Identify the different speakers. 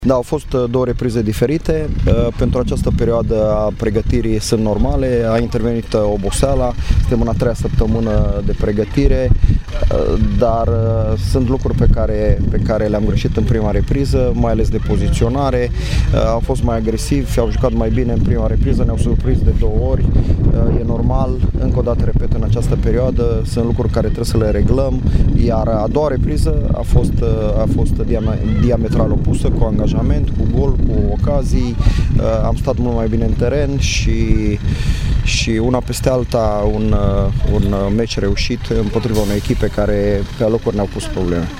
Speaker 1: Da, au fost două reprize diferite. Pentru această perioadă a pregătirii sunt normale, a intervenit oboseala, suntem în a treia săptămână de pregătire, dar sunt lucruri pe care le-am greșit în prima repriză, mai ales de poziționare. Au fost mai agresivi, au jucat mai bine în prima repriză, ne-au surprins de două ori, e normal, încă o dată repet, în această perioadă sunt lucruri care trebuie să le reglăm, iar a doua repriză a fost diametral opusă, cu angajament, cu gol, cu ocazii, am stat mult mai bine în teren și una peste alta un meci reușit împotriva unei echipe care pe alocuri ne-au pus probleme.